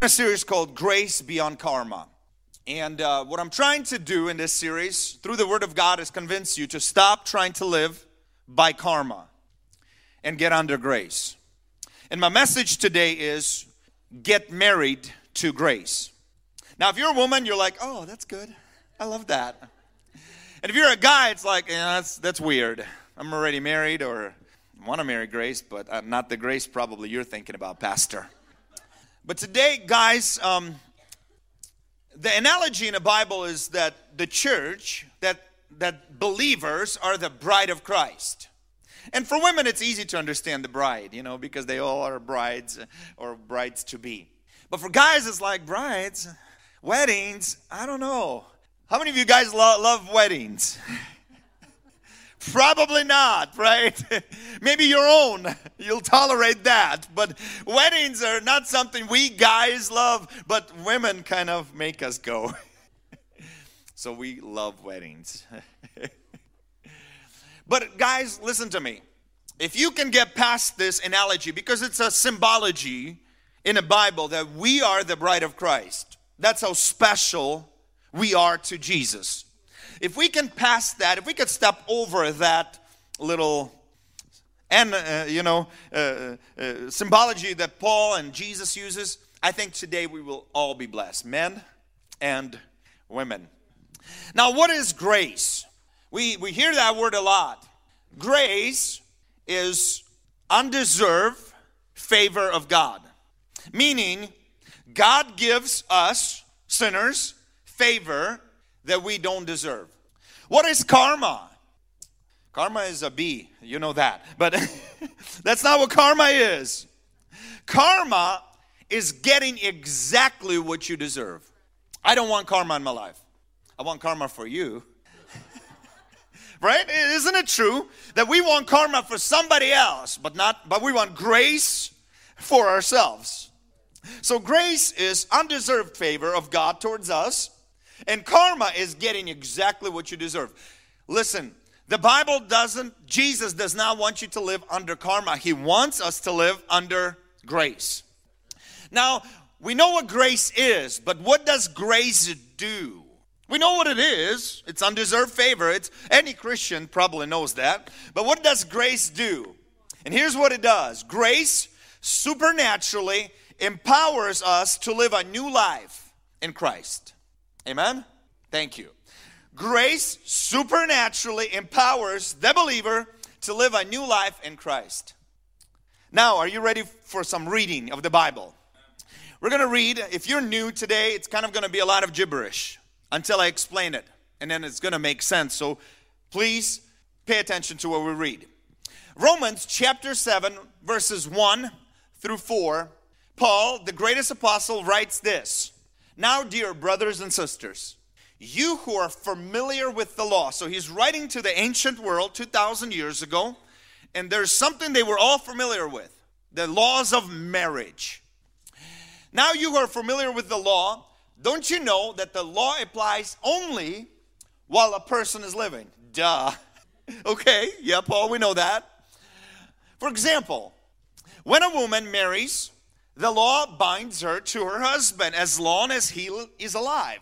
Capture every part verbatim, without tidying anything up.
A series called Grace Beyond Karma. And uh, what I'm trying to do in this series, through the Word of God, is convince you to stop trying to live by karma and get under grace. And my message today is, get married to grace. Now, if you're a woman, you're like, oh, that's good. I love that. And if you're a guy, it's like, yeah, that's, that's weird. I'm already married, or want to marry Grace, but uh, not the Grace probably you're thinking about, Pastor. But today, guys, um, the analogy in the Bible is that the church, that that believers are the bride of Christ. And for women, it's easy to understand the bride, you know, because they all are brides or brides to be. But for guys, it's like brides, weddings, I don't know. How many of you guys lo- love weddings? Probably not, right? Maybe your own. You'll tolerate that. But weddings are not something we guys love, but women kind of make us go. So we love weddings. But guys, listen to me. If you can get past this analogy, because it's a symbology in the Bible that we are the bride of Christ. That's how special we are to Jesus. If we can pass that, if we could step over that little, and uh, you know, uh, uh, symbology that Paul and Jesus uses, I think today we will all be blessed, men and women. Now, what is grace? We we hear that word a lot. Grace is undeserved favor of God, meaning God gives us sinners favor that we don't deserve. What is karma? Karma is a bee, you know that. But that's not what karma is. Karma is getting exactly what you deserve. I don't want karma in my life. I want karma for you. Right? Isn't it true that we want karma for somebody else, but not but we want grace for ourselves? So grace is undeserved favor of God towards us. And karma is getting exactly what you deserve. Listen, the Bible doesn't, Jesus does not want you to live under karma. He wants us to live under grace. Now, we know what grace is, but what does grace do? We know what it is. It's undeserved favor. It's, any Christian probably knows that. But what does grace do? And here's what it does. Grace supernaturally empowers us to live a new life in Christ. Amen? Thank you. Grace supernaturally empowers the believer to live a new life in Christ. Now, are you ready for some reading of the Bible? We're going to read. If you're new today, it's kind of going to be a lot of gibberish until I explain it. And then it's going to make sense. So please pay attention to what we read. Romans chapter seven, verses one through four. Paul, the greatest apostle, writes this. Now, dear brothers and sisters, you who are familiar with the law. So he's writing to the ancient world two thousand years ago. And there's something they were all familiar with. The laws of marriage. Now you who are familiar with the law, don't you know that the law applies only while a person is living? Duh. Okay, yeah, Paul, we know that. For example, when a woman marries, the law binds her to her husband as long as he is alive.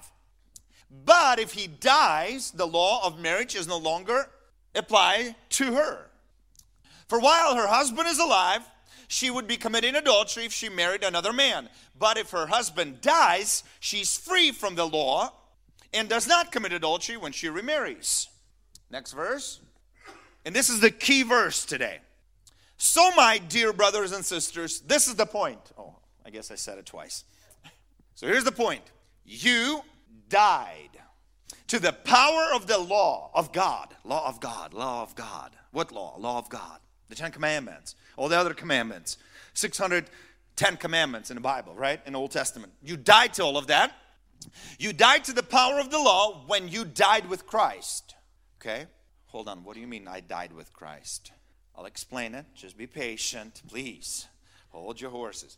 But if he dies, the law of marriage is no longer applied to her. For while her husband is alive, she would be committing adultery if she married another man. But if her husband dies, she's free from the law and does not commit adultery when she remarries. Next verse. And this is the key verse today. So, my dear brothers and sisters, this is the point. Oh, I guess I said it twice. So here's the point. You died to the power of the law of God. Law of God, law of God. What law? Law of God. The Ten Commandments. All the other commandments. six hundred ten commandments in the Bible, right? In the Old Testament. You died to all of that. You died to the power of the law when you died with Christ. Okay? Hold on. What do you mean I died with Christ? I'll explain it. Just be patient, please. Hold your horses.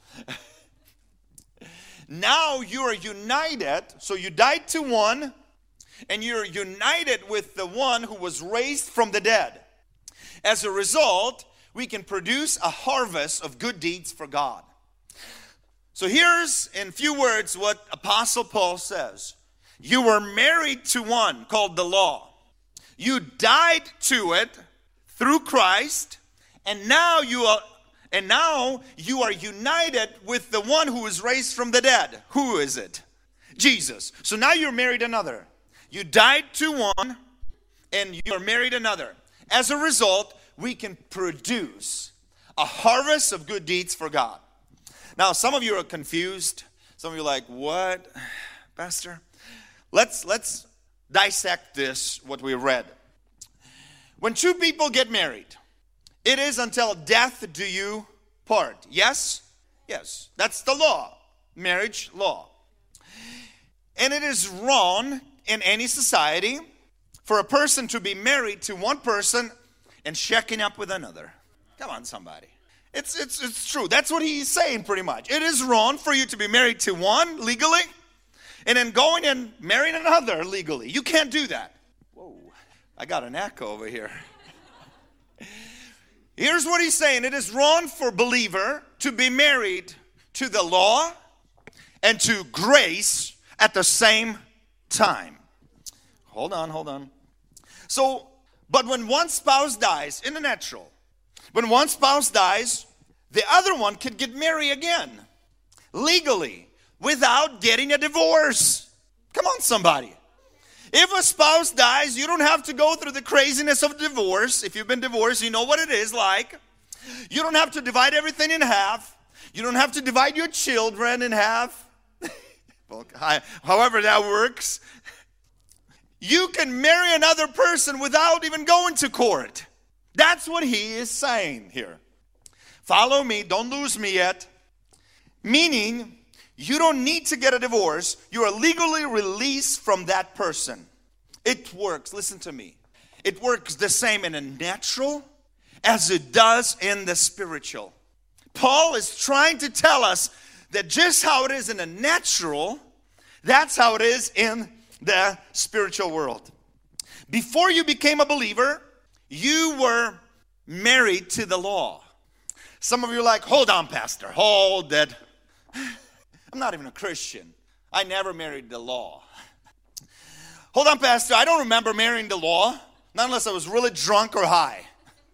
Now you are united. So you died to one, and you're united with the one who was raised from the dead. As a result, we can produce a harvest of good deeds for God. So here's in few words what Apostle Paul says. You were married to one called the law. You died to it through Christ, and now you are and now you are united with the one who is raised from the dead. Who is it? Jesus. So now you're married another. You died to one and you are married another. As a result, we can produce a harvest of good deeds for God. Now, some of you are confused. Some of you are like, what, Pastor? Let's, let's dissect this, what we read. When two people get married, it is until death do you part. Yes? Yes. That's the law. Marriage law. And it is wrong in any society for a person to be married to one person and checking up with another. Come on, somebody. It's, it's, it's true. That's what he's saying pretty much. It is wrong for you to be married to one legally and then going and marrying another legally. You can't do that. Whoa, I got an echo over here. Here's what he's saying. It is wrong for a believer to be married to the law and to grace at the same time. Hold on, hold on. So, but when one spouse dies, in the natural, when one spouse dies, the other one can get married again, legally, without getting a divorce. Come on, somebody. If a spouse dies, you don't have to go through the craziness of divorce. If you've been divorced, you know what it is like. You don't have to divide everything in half. You don't have to divide your children in half. Well, however that works. You can marry another person without even going to court. That's what he is saying here. Follow me, don't lose me yet. Meaning, you don't need to get a divorce. You are legally released from that person. It works, listen to me. It works the same in a natural as it does in the spiritual. Paul is trying to tell us that just how it is in the natural, that's how it is in the spiritual world. Before you became a believer, you were married to the law. Some of you are like, hold on, Pastor, hold it. I'm not even a Christian. I never married the law. Hold on, Pastor, I don't remember marrying the law, not unless I was really drunk or high.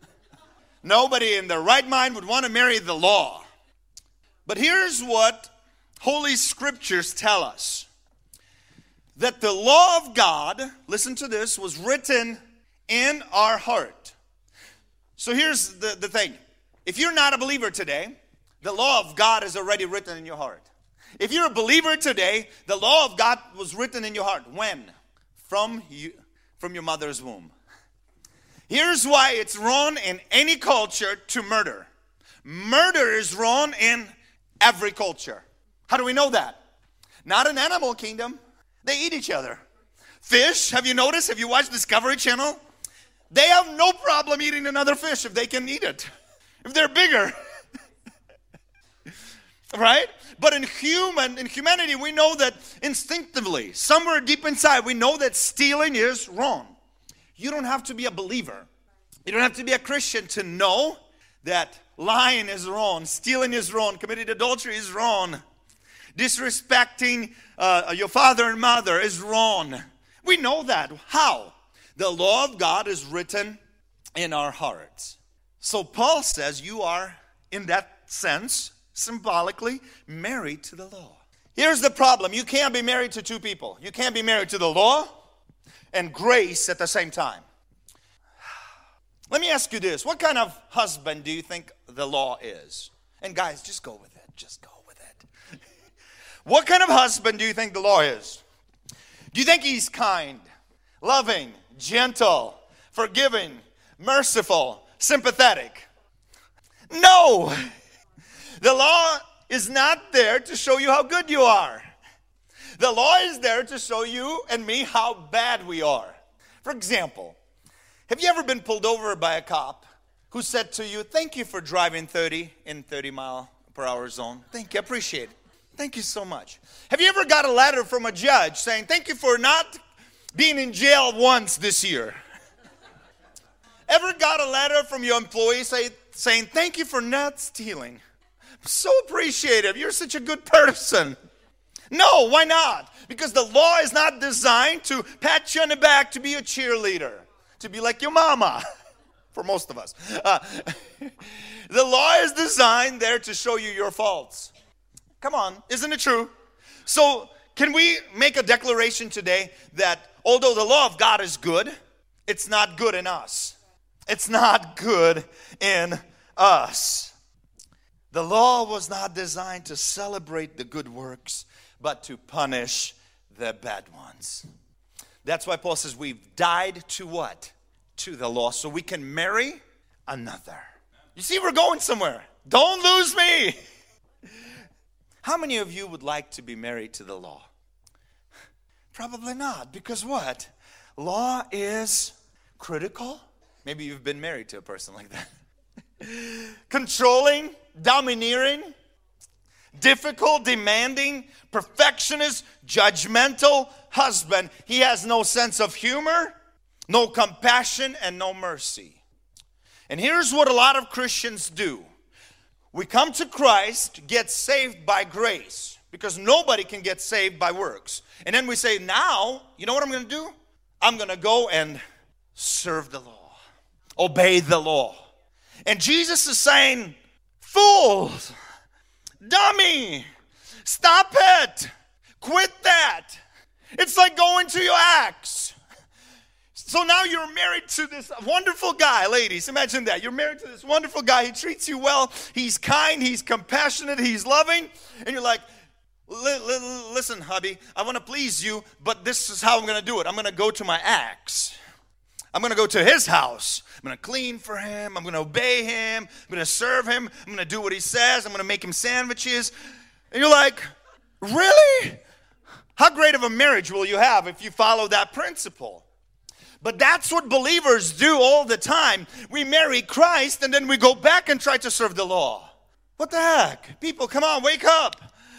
Nobody in their right mind would want to marry the law. But here's what Holy Scriptures tell us. That the law of God, listen to this, was written in our heart. So here's the, the thing. If you're not a believer today, the law of God is already written in your heart. If you're a believer today, the law of God was written in your heart. When? From you, from your mother's womb. Here's why it's wrong in any culture to murder. Murder is wrong in every culture. How do we know that? Not in animal kingdom. They eat each other. Fish, have you noticed? Have you watched Discovery Channel? They have no problem eating another fish if they can eat it. If they're bigger. Right? But in human, in humanity, we know that instinctively, somewhere deep inside, we know that stealing is wrong. You don't have to be a believer. You don't have to be a Christian to know that lying is wrong, stealing is wrong, committing adultery is wrong, disrespecting uh, your father and mother is wrong. We know that. How? The law of God is written in our hearts. So Paul says you are, in that sense, symbolically married to the law. Here's the problem. You can't be married to two people. You can't be married to the law and grace at the same time. Let me ask you this. What kind of husband do you think the law is? And guys, just go with it. Just go with it. What kind of husband do you think the law is? Do you think he's kind, loving, gentle, forgiving, merciful, sympathetic? No. The law is not there to show you how good you are. The law is there to show you and me how bad we are. For example, have you ever been pulled over by a cop who said to you, thank you for driving thirty in thirty mile per hour zone. Thank you, I appreciate it. Thank you so much. Have you ever got a letter from a judge saying, thank you for not being in jail once this year? Ever got a letter from your employee say, saying, thank you for not stealing? so appreciative. You're such a good person. No, why not? Because the law is not designed to pat you on the back, to be a cheerleader, to be like your mama, for most of us. Uh, the law is designed there to show you your faults. Come on, isn't it true? So, can we make a declaration today that although the law of God is good, it's not good in us. It's not good in us. The law was not designed to celebrate the good works, but to punish the bad ones. That's why Paul says we've died to what? To the law, so we can marry another. You see, we're going somewhere. Don't lose me. How many of you would like to be married to the law? Probably not, because what? Law is critical. Maybe you've been married to a person like that. Controlling, domineering, difficult, demanding, perfectionist, judgmental husband. He has no sense of humor, no compassion, and no mercy. And here's what a lot of Christians do. We come to Christ, get saved by grace, because nobody can get saved by works. And then we say, now, you know what I'm going to do? I'm going to go and serve the law, obey the law. And Jesus is saying, fools, dummy, stop it, quit that. It's like going to your ex. So now you're married to this wonderful guy, ladies. Imagine that. You're married to this wonderful guy. He treats you well. He's kind. He's compassionate. He's loving. And you're like, listen, hubby, I want to please you, but this is how I'm going to do it. I'm going to go to my ex. I'm going to go to his house. I'm going to clean for him. I'm going to obey him. I'm going to serve him. I'm going to do what he says. I'm going to make him sandwiches. And you're like, really? How great of a marriage will you have if you follow that principle? But that's what believers do all the time. We marry Christ and then we go back and try to serve the law. What the heck? People, come on, wake up.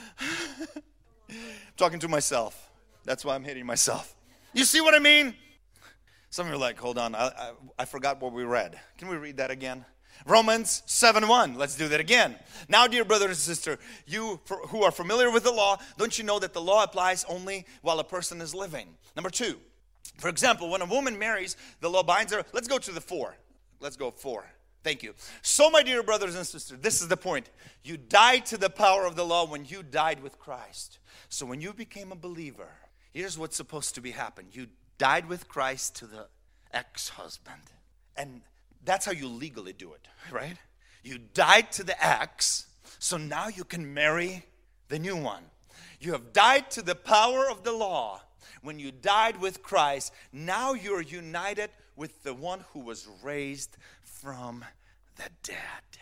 I'm talking to myself. That's why I'm hitting myself. You see what I mean? Some of you are like, hold on, I, I, I forgot what we read. Can we read that again? Romans seven one. Let's do that again. Now, dear brother and sister, you for, who are familiar with the law, don't you know that the law applies only while a person is living? Number two. For example, when a woman marries, the law binds her. Let's go to the four. Let's go four. Thank you. So, my dear brothers and sisters, this is the point. You died to the power of the law when you died with Christ. So when you became a believer, here's what's supposed to be happen. You died with Christ to the ex-husband. And that's how you legally do it, right? You died to the ex, so now you can marry the new one. You have died to the power of the law. When you died with Christ, now you're united with the one who was raised from the dead.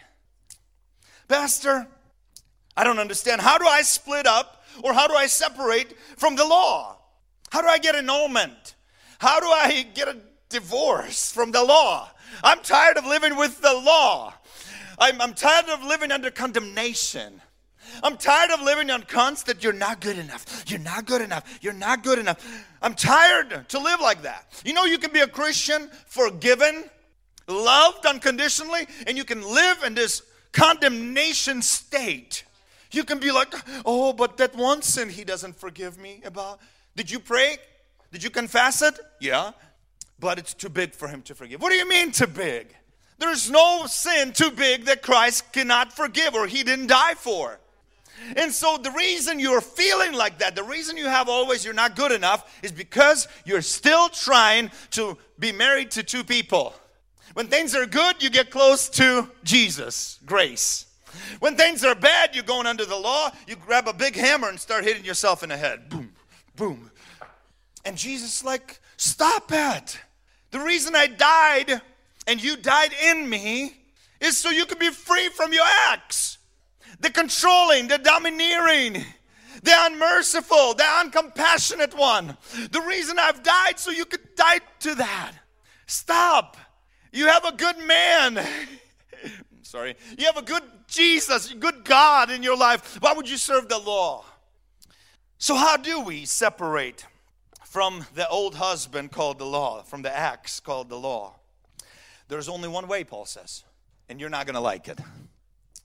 Pastor, I don't understand. How do I split up or how do I separate from the law? How do I get annulment? How do I get a divorce from the law? I'm tired of living with the law. I'm, I'm tired of living under condemnation. I'm tired of living on constant, you're not good enough, you're not good enough, you're not good enough. I'm tired to live like that. You know, you can be a Christian, forgiven, loved unconditionally, and you can live in this condemnation state. You can be like, oh, but that one sin he doesn't forgive me about. Did you pray? Did you confess it? Yeah, but it's too big for him to forgive. What do you mean too big? There's no sin too big that Christ cannot forgive or he didn't die for. And so the reason you're feeling like that, the reason you have always you're not good enough is because you're still trying to be married to two people. When things are good, you get close to Jesus, grace. When things are bad, you're going under the law, you grab a big hammer and start hitting yourself in the head. Boom, boom. And Jesus is like, stop it. The reason I died and you died in me is so you could be free from your ex. The controlling, the domineering, the unmerciful, the uncompassionate one. The reason I've died so you could die to that. Stop. You have a good man. Sorry. You have a good Jesus, a good God in your life. Why would you serve the law? So how do we separate from the old husband called the law, from the ex called the law? There's only one way, Paul says, and you're not going to like it.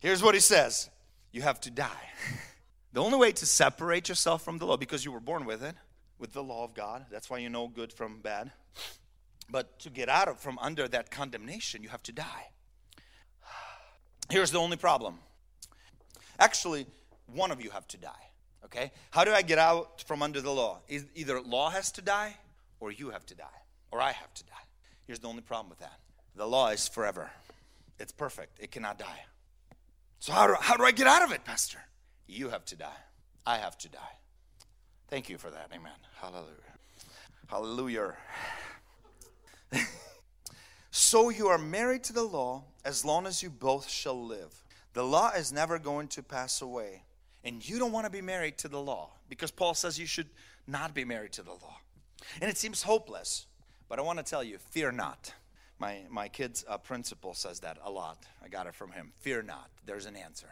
Here's what he says. You have to die. The only way to separate yourself from the law, because you were born with it, with the law of God. That's why you know good from bad. But to get out of from under that condemnation, you have to die. Here's the only problem. Actually, one of you have to die. Okay? How do I get out from under the law? Either law has to die, or you have to die, or I have to die. Here's the only problem with that. The law is forever. It's perfect. It cannot die. So how do, how do I get out of it, Pastor? You have to die. I have to die. Thank you for that. Amen. Hallelujah. Hallelujah. So you are married to the law as long as you both shall live. The law is never going to pass away. And you don't want to be married to the law, because Paul says you should not be married to the law. And it seems hopeless. But I want to tell you, fear not. My my kid's uh, principal says that a lot. I got it from him. Fear not. There's an answer.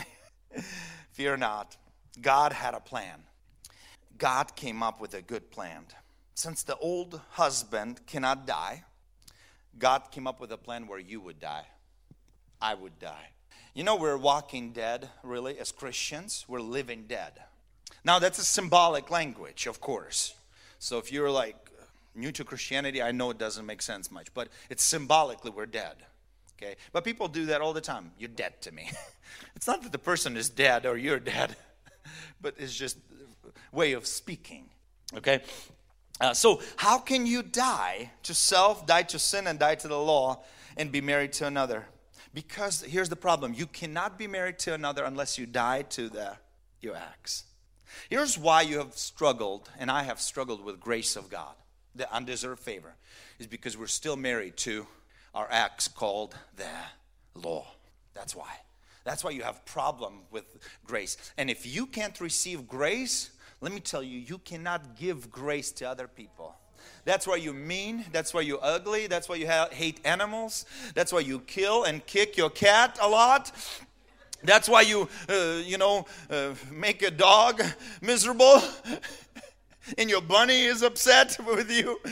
Fear not. God had a plan. God came up with a good plan. Since the old husband cannot die, God came up with a plan where you would die. I would die. You know, we're walking dead, really, as Christians. We're living dead. Now, that's a symbolic language, of course. So if you're like new to Christianity, I know it doesn't make sense much. But it's symbolically we're dead. Okay? But people do that all the time. You're dead to me. It's not that the person is dead or you're dead. But it's just a way of speaking. Okay? Uh, so how can you die to self, die to sin, and die to the law, and be married to another? Because here's the problem. You cannot be married to another unless you die to the your ex. Here's why you have struggled, and I have struggled with grace of God, the undeserved favor, is because we're still married to our ex called the law. That's why. That's why you have problem with grace. And if you can't receive grace, let me tell you, you cannot give grace to other people. That's why you're mean. That's why you're ugly. That's why you ha- hate animals. That's why you kill and kick your cat a lot. That's why you, uh, you know, uh, make a dog miserable. And your bunny is upset with you.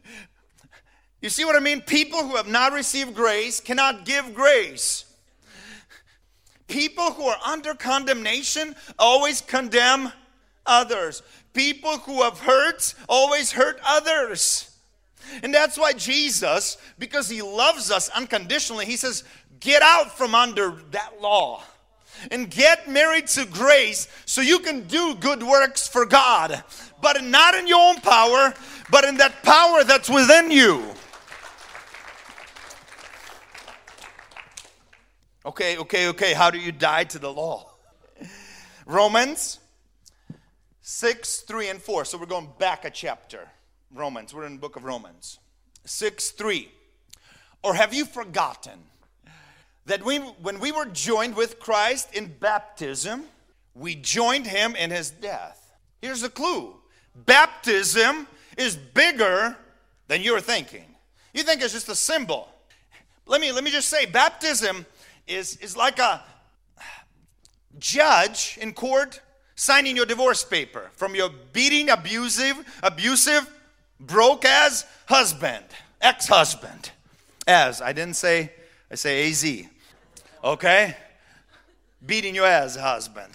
You see what I mean? People who have not received grace cannot give grace. People who are under condemnation always condemn others. People who have hurt always hurt others. And that's why Jesus, because he loves us unconditionally, he says, get out from under that law and get married to grace so you can do good works for God. But not in your own power, but in that power that's within you. Okay, okay, okay. How do you die to the law? Romans six, three, and four. So we're going back a chapter. Romans. We're in the book of Romans. six, three. Or have you forgotten that we, when we were joined with Christ in baptism, we joined him in his death? Here's the clue. Baptism is bigger than you're thinking. You think it's just a symbol. Let me, let me just say, baptism is, is like a judge in court signing your divorce paper from your beating, abusive, abusive, broke-ass husband, ex-husband. As, I didn't say, I say A Z. Okay? Beating your ass husband.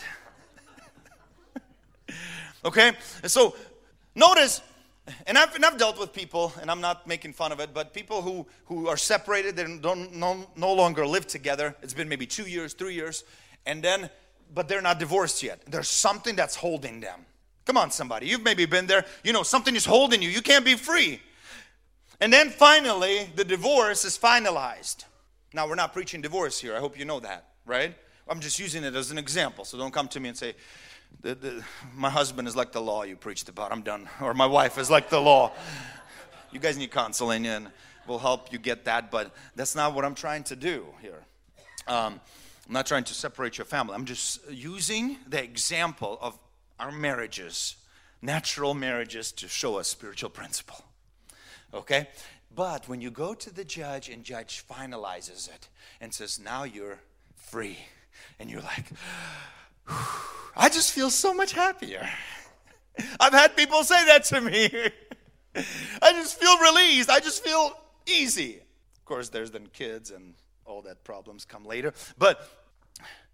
Okay? So, notice, and I've, and I've dealt with people, and I'm not making fun of it, but people who, who are separated, they don't no, no longer live together. It's been maybe two years, three years, and then but they're not divorced yet. There's something that's holding them. Come on, somebody. You've maybe been there. You know, something is holding you. You can't be free. And then finally, the divorce is finalized. Now, we're not preaching divorce here. I hope you know that, right? I'm just using it as an example. So don't come to me and say, the, the, my husband is like the law you preached about. I'm done. Or my wife is like the law. You guys need counseling, and we'll help you get that. But that's not what I'm trying to do here. Um, I'm not trying to separate your family. I'm just using the example of our marriages, natural marriages, to show a spiritual principle. Okay? But when you go to the judge and judge finalizes it and says, now you're free. And you're like, I just feel so much happier. I've had people say that to me. I just feel released. I just feel easy. Of course, there's then kids and all that problems come later. But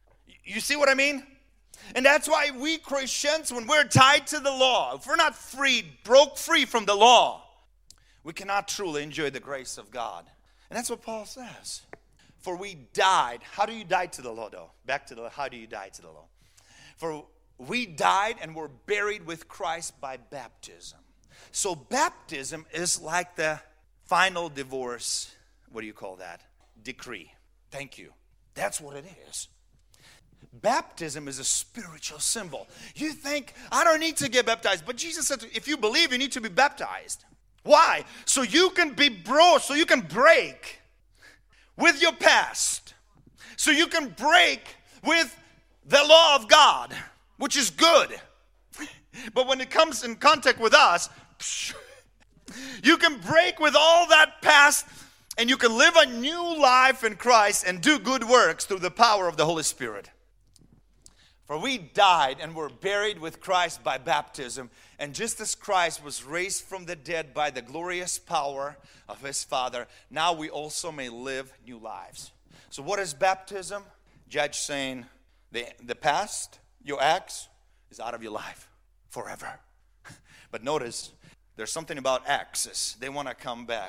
You see what I mean? And that's why we Christians, when we're tied to the law, if we're not freed, broke free from the law, we cannot truly enjoy the grace of God. And that's what Paul says. For we died. How do you die to the law, though? Back to the, how do you die to the law? For we died and were buried with Christ by baptism. So baptism is like the final divorce, what do you call that? Decree. Thank you. That's what it is. Baptism is a spiritual symbol. You think, I don't need to get baptized. But Jesus said, if you believe, you need to be baptized. Why? So you can be bro, so you can break with your past. So you can break with the law of God, which is good. But when it comes in contact with us, you can break with all that past and you can live a new life in Christ and do good works through the power of the Holy Spirit. For we died and were buried with Christ by baptism. And just as Christ was raised from the dead by the glorious power of his Father, now we also may live new lives. So what is baptism? Judge saying the, the past, your acts, is out of your life forever. But notice, there's something about exes. They want to come back.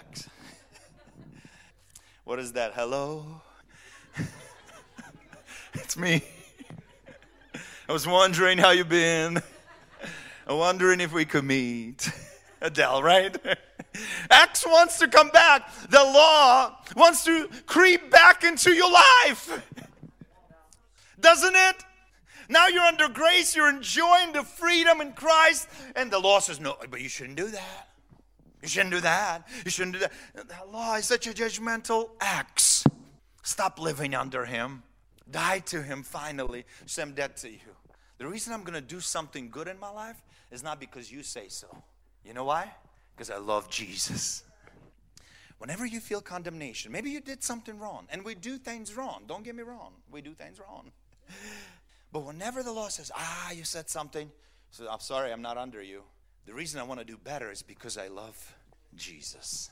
What is that? Hello? It's me. I was wondering how you've been. I'm wondering if we could meet. Adele, right? X wants to come back. The law wants to creep back into your life. Doesn't it? Now you're under grace. You're enjoying the freedom in Christ. And the law says, no, but you shouldn't do that. You shouldn't do that. You shouldn't do that. The law is such a judgmental X. Stop living under him. Die to him finally. Say, I'm dead to you. The reason I'm going to do something good in my life is not because you say so. You know why? Because I love Jesus. Whenever you feel condemnation, maybe you did something wrong. And we do things wrong. Don't get me wrong. We do things wrong. But whenever the law says, ah, you said something, so I'm sorry, I'm not under you. The reason I want to do better is because I love Jesus.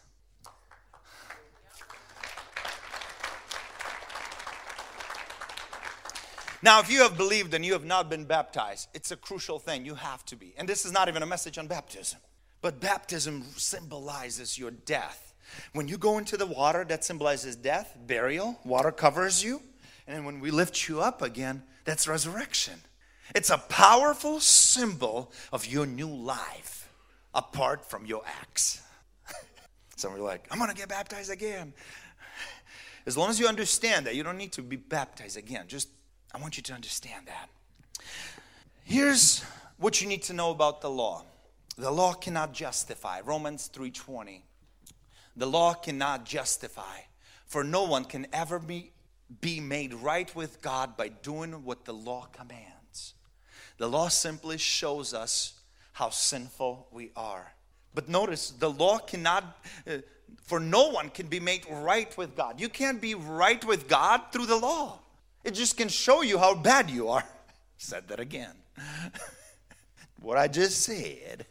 Now, if you have believed and you have not been baptized, it's a crucial thing. You have to be. And this is not even a message on baptism. But baptism symbolizes your death. When you go into the water, that symbolizes death, burial. Water covers you. And when we lift you up again, that's resurrection. It's a powerful symbol of your new life apart from your acts. Some are like, I'm going to get baptized again. As long as you understand that, you don't need to be baptized again. Just I want you to understand that. Here's what you need to know about the law. The law cannot justify. Romans three twenty. The law cannot justify. For no one can ever be, be made right with God by doing what the law commands. The law simply shows us how sinful we are. But notice, the law cannot, uh, for no one can be made right with God. You can't be right with God through the law. It just can show you how bad you are. Said that again. What I just said.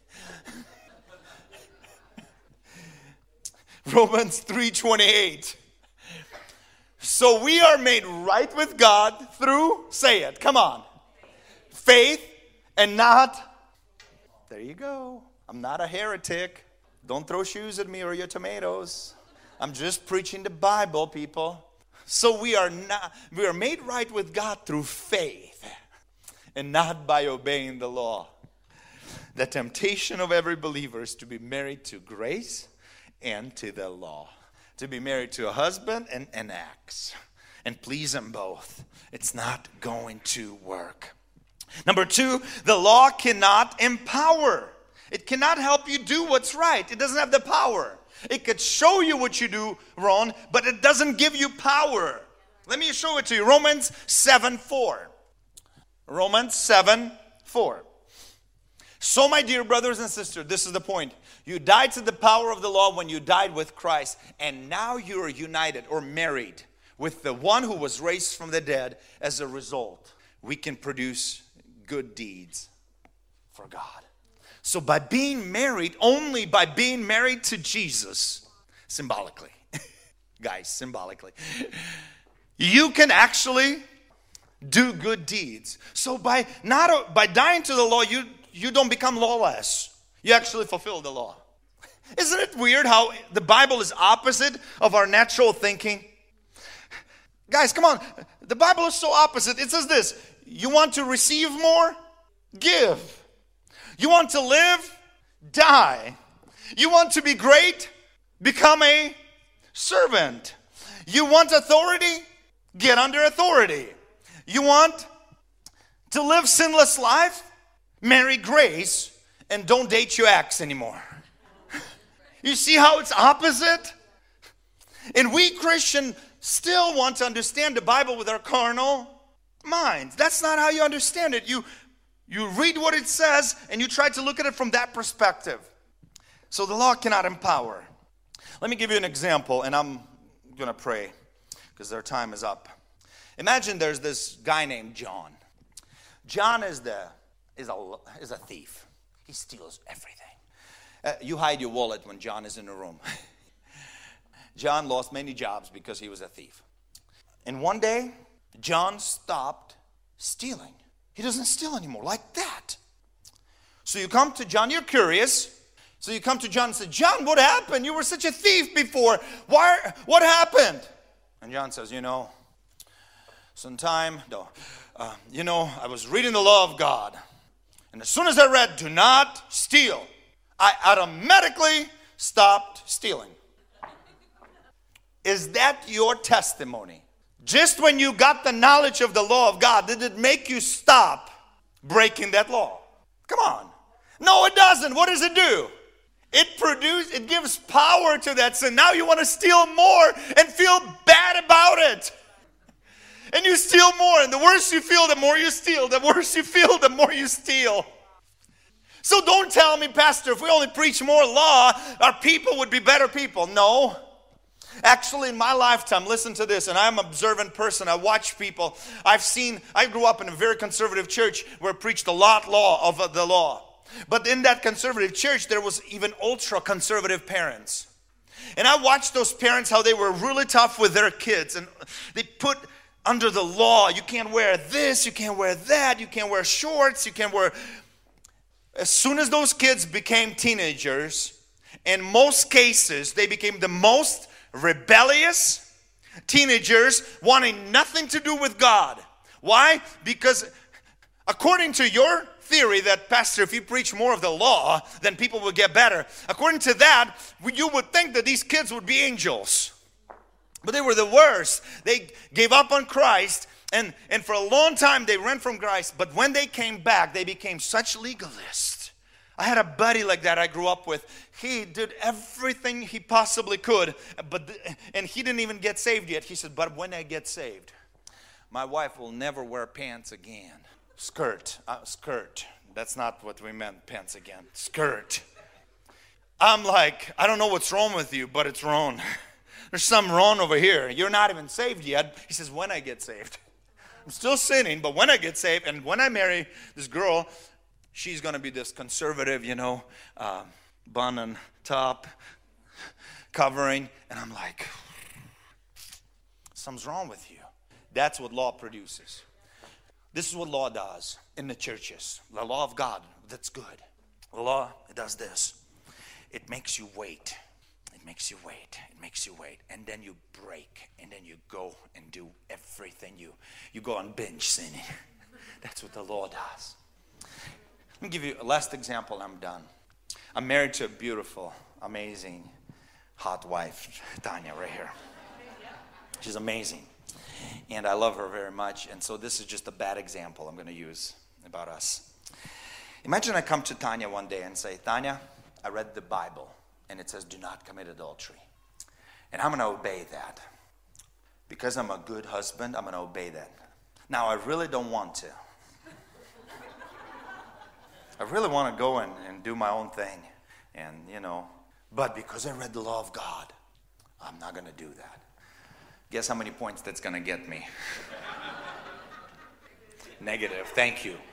Romans three twenty-eight. So we are made right with God through, say it, come on. Faith and not, there you go. I'm not a heretic. Don't throw shoes at me or your tomatoes. I'm just preaching the Bible, people. So we are not, we are made right with God through faith and not by obeying the law. The temptation of every believer is to be married to grace and to the law. To be married to a husband and an ex. And please them both. It's not going to work. Number two, the law cannot empower. It cannot help you do what's right. It doesn't have the power. It could show you what you do wrong, but it doesn't give you power. Let me show it to you. Romans seven four. Romans seven four. So, my dear brothers and sisters, this is the point. You died to the power of the law when you died with Christ, and now you are united or married with the one who was raised from the dead. As a result, we can produce good deeds for God. So by being married, only by being married to Jesus, symbolically, guys, symbolically, you can actually do good deeds. So by not by dying to the law, you, you don't become lawless. You actually fulfill the law. Isn't it weird how the Bible is opposite of our natural thinking? Guys, come on. The Bible is so opposite. It says this: you want to receive more? Give. You want to live? Die. You want to be great? Become a servant. You want authority? Get under authority. You want to live sinless life? Marry grace and don't date your ex anymore. You see how it's opposite? And we Christians still want to understand the Bible with our carnal minds. That's not how you understand it. You, you read what it says and you try to look at it from that perspective. So the law cannot empower. Let me give you an example, and I'm going to pray because our time is up. Imagine there's this guy named John. John is the is a is a thief. He steals everything. Uh, you hide your wallet when John is in the room. John lost many jobs because he was a thief. And one day, John stopped stealing. He doesn't steal anymore like that. So you come to John, you're curious. So you come to John and say, John, what happened? You were such a thief before. Why? What happened? And John says, you know, sometime, no, uh, you know, I was reading the law of God. And as soon as I read, do not steal, I automatically stopped stealing. Is that your testimony? Just when you got the knowledge of the law of God, did it make you stop breaking that law? Come on. No, it doesn't. What does it do? It produces, it gives power to that sin. Now you want to steal more and feel bad about it. And you steal more. And the worse you feel, the more you steal. The worse you feel, the more you steal. So don't tell me, Pastor, if we only preach more law, our people would be better people. No. Actually, in my lifetime, listen to this, and I'm an observant person. I watch people. I've seen, I grew up in a very conservative church where it preached a lot law of the law. But in that conservative church, there was even ultra-conservative parents. And I watched those parents, how they were really tough with their kids. And they put under the law, you can't wear this, you can't wear that, you can't wear shorts, you can't wear... As soon as those kids became teenagers, in most cases, they became the most rebellious teenagers wanting nothing to do with God. Why? Because according to your theory that, Pastor, if you preach more of the law, then people will get better. According to that, you would think that these kids would be angels. But they were the worst. They gave up on Christ, and, and for a long time they ran from Christ. But when they came back, they became such legalists. I had a buddy like that I grew up with. He did everything he possibly could, but and he didn't even get saved yet. He said, but when I get saved, my wife will never wear pants again. Skirt, uh, skirt. That's not what we meant, pants again. Skirt. I'm like, I don't know what's wrong with you, but it's wrong. There's something wrong over here. You're not even saved yet. He says, when I get saved. I'm still sinning, but when I get saved, and when I marry this girl, she's going to be this conservative, you know, uh, bun and top, covering. And I'm like, something's wrong with you. That's what law produces. This is what law does in the churches. The law of God, that's good. The law, it does this. It makes you wait. It makes you wait. It makes you wait. And then you break. And then you go and do everything. You, you go on binge sinning. That's what the law does. Let me give you a last example. I'm done. I'm married to a beautiful, amazing, hot wife, Tanya, right here. She's amazing. And I love her very much. And so this is just a bad example I'm going to use about us. Imagine I come to Tanya one day and say, Tanya, I read the Bible, and it says, do not commit adultery. And I'm going to obey that. Because I'm a good husband, I'm going to obey that. Now, I really don't want to. I really want to go and, and do my own thing. And, you know, but because I read the law of God, I'm not going to do that. Guess how many points that's going to get me? Negative. Thank you.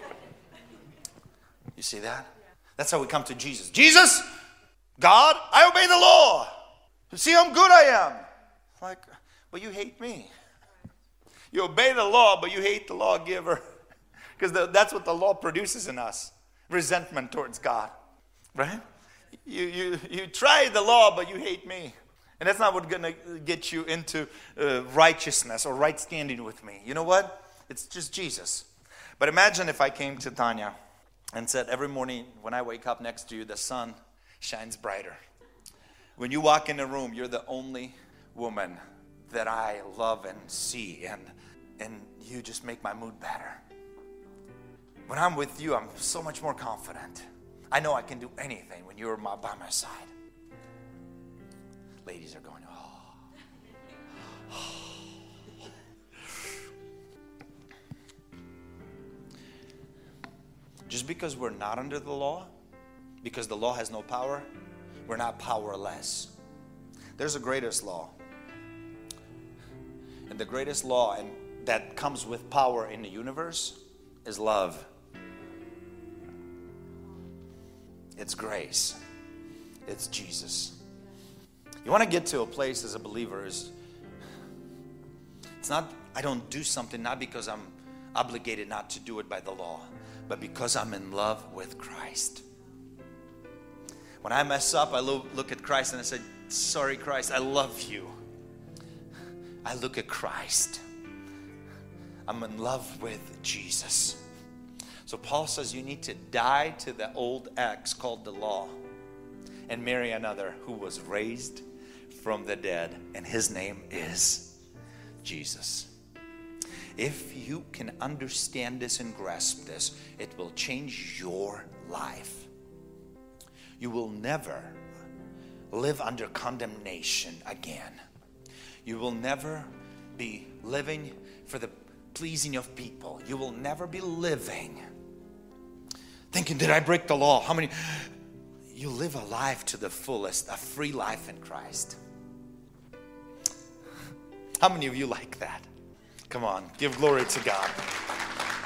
You see that? That's how we come to Jesus. Jesus, God, I obey the law. You see how good I am. Like, but you hate me. You obey the law, but you hate the lawgiver. Because that's what the law produces in us. Resentment towards God. Right? You, you, you try the law, but you hate me. And that's not what's going to get you into uh, righteousness or right standing with me. You know what? It's just Jesus. But imagine if I came to Tanya and said, every morning when I wake up next to you, the sun shines brighter. When you walk in the room, you're the only woman that I love and see, and and you just make my mood better. When I'm with you, I'm so much more confident. I know I can do anything when you're my, by my side. Ladies are going, oh. Just because we're not under the law, because the law has no power, we're not powerless. There's a greatest law. And the greatest law and that comes with power in the universe is love. It's grace. It's Jesus. You want to get to a place as a believer is, it's not, I don't do something not because I'm obligated not to do it by the law, but because I'm in love with Christ. When I mess up, I lo- look at Christ and I say, sorry, Christ, I love you. I look at Christ. I'm in love with Jesus. So Paul says you need to die to the old ex called the law and marry another who was raised from the dead, and his name is Jesus. If you can understand this and grasp this, it will change your life. You will never live under condemnation again. You will never be living for the pleasing of people. You will never be living thinking, did I break the law? How many? You live a life to the fullest, a free life in Christ. How many of you like that? Come on, give glory to God.